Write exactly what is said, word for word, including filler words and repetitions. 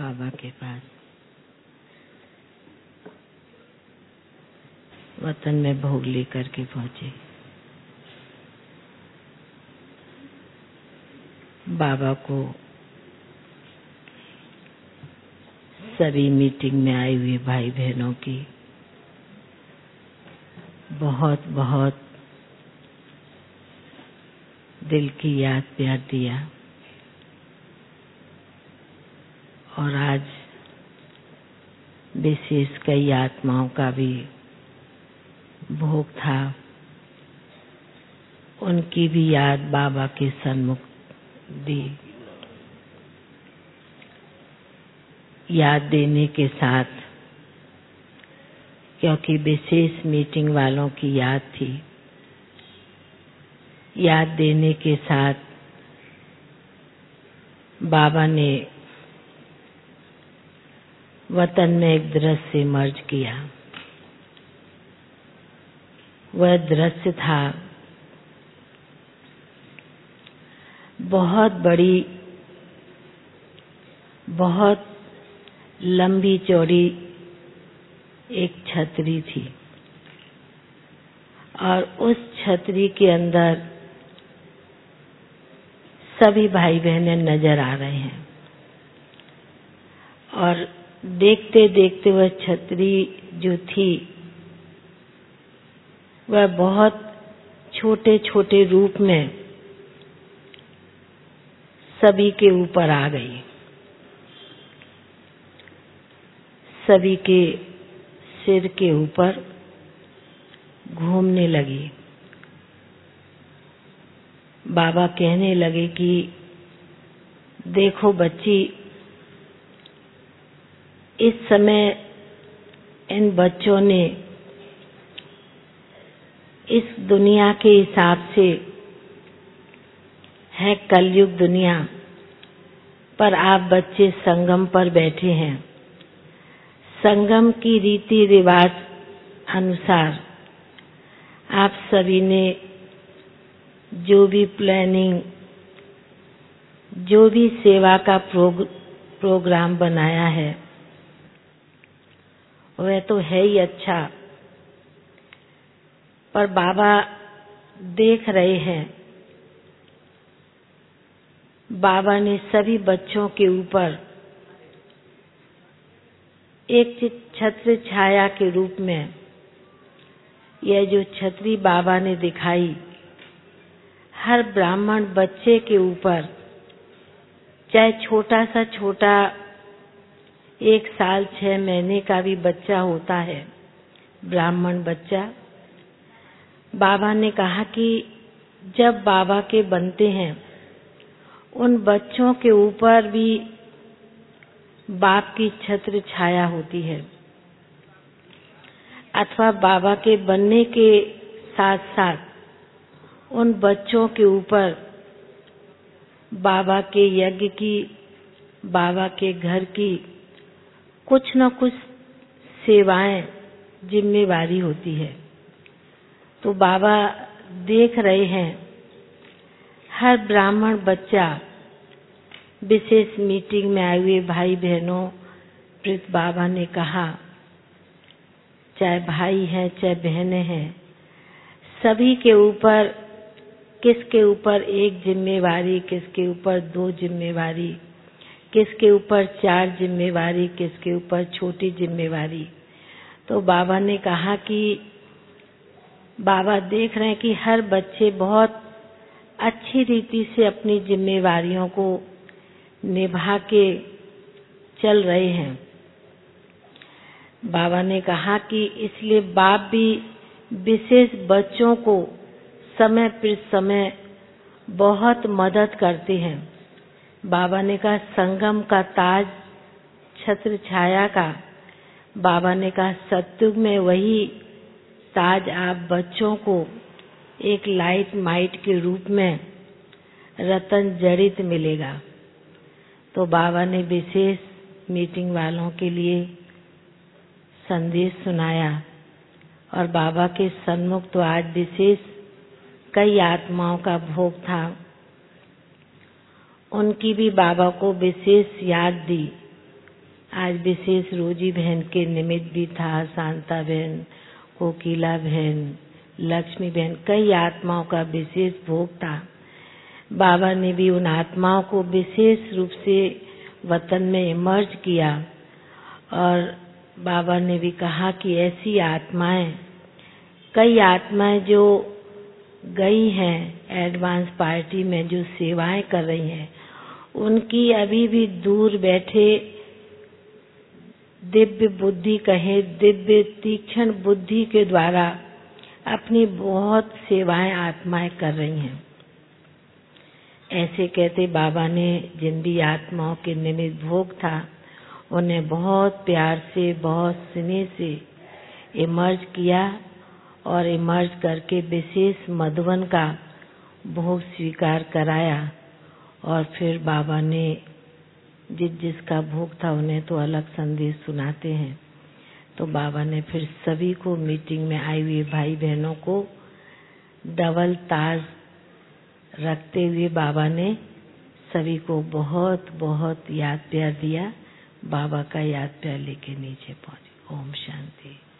बाबा के पास। वतन में भोग लेकर के पहुंचे। बाबा को सभी मीटिंग में आए हुए भाई बहनों की बहुत बहुत दिल की याद प्यार दिया। और आज विशेष कई आत्माओं का भी भोग था, उनकी भी याद बाबा के सन्मुख दी। याद देने के साथ, क्योंकि विशेष मीटिंग वालों की याद थी, याद देने के साथ बाबा ने वतन में एक दृश्य मर्ज किया। वह दृश्य था बहुत बड़ी, बहुत लंबी चौड़ी एक छतरी थी और उस छतरी के अंदर सभी भाई बहनें नजर आ रहे हैं। और देखते देखते वह छतरी जो थी वह बहुत छोटे छोटे रूप में सभी के ऊपर आ गई, सभी के सिर के ऊपर घूमने लगी। बाबा कहने लगे कि देखो बच्ची, इस समय इन बच्चों ने इस दुनिया के हिसाब से है कलयुग दुनिया, पर आप बच्चे संगम पर बैठे हैं। संगम की रीति रिवाज अनुसार आप सभी ने जो भी प्लानिंग, जो भी सेवा का प्रोग, प्रोग्राम बनाया है वह तो है ही अच्छा, पर बाबा देख रहे हैं, बाबा ने सभी बच्चों के ऊपर एक छत्र छाया के रूप में यह जो छतरी बाबा ने दिखाई, हर ब्राह्मण बच्चे के ऊपर, चाहे छोटा सा छोटा एक साल छह महीने का भी बच्चा होता है, ब्राह्मण बच्चा, बाबा ने कहा कि जब बाबा के बनते हैं उन बच्चों के ऊपर भी बाप की छत्र छाया होती है, अथवा बाबा के बनने के साथ साथ उन बच्चों के ऊपर बाबा के यज्ञ की, बाबा के घर की कुछ न कुछ सेवाएं, जिम्मेवारी होती है। तो बाबा देख रहे हैं हर ब्राह्मण बच्चा, विशेष मीटिंग में आए हुए भाई बहनों, प्रीत बाबा ने कहा चाहे भाई हैं चाहे बहनें हैं, सभी के ऊपर, किसके ऊपर एक जिम्मेवारी, किसके ऊपर दो जिम्मेवारी, किसके ऊपर चार जिम्मेवारी, किसके ऊपर छोटी जिम्मेवारी। तो बाबा ने कहा कि बाबा देख रहे हैं कि हर बच्चे बहुत अच्छी रीति से अपनी जिम्मेवारियों को निभा के चल रहे हैं। बाबा ने कहा कि इसलिए बाप भी विशेष बच्चों को समय पर समय बहुत मदद करते हैं। बाबा ने कहा संगम का ताज छत्र छाया का, बाबा ने कहा सत्युग में वही ताज आप बच्चों को एक लाइट माइट के रूप में रतन जड़ित मिलेगा। तो बाबा ने विशेष मीटिंग वालों के लिए संदेश सुनाया और बाबा के सन्मुख तो आज विशेष कई आत्माओं का भोग था, उनकी भी बाबा को विशेष याद दी आज विशेष रोजी बहन के निमित्त भी था, शांता बहन, कोकिला बहन, लक्ष्मी बहन, कई आत्माओं का विशेष भोग था। बाबा ने भी उन आत्माओं को विशेष रूप से वतन में इमर्ज किया और बाबा ने भी कहा कि ऐसी आत्माएं, कई आत्माएं जो गई हैं एडवांस पार्टी में, जो सेवाएं कर रही हैं, उनकी अभी भी दूर बैठे दिव्य बुद्धि कहे, दिव्य तीक्ष्ण बुद्धि के द्वारा अपनी बहुत सेवाएं आत्माएं कर रही हैं। ऐसे कहते बाबा ने जिन भी आत्माओं के निमित्त भोग था, उन्हें बहुत प्यार से, बहुत स्नेह से इमर्ज किया और इमर्ज करके विशेष मधुवन का भोग स्वीकार कराया। और फिर बाबा ने जिस जिसका भोग था उन्हें तो अलग संदेश सुनाते हैं। तो बाबा ने फिर सभी को, मीटिंग में आए हुए भाई बहनों को डबल ताज रखते हुए बाबा ने सभी को बहुत बहुत याद प्यार दिया। बाबा का याद प्यार लेके नीचे पहुंचे। ओम शांति।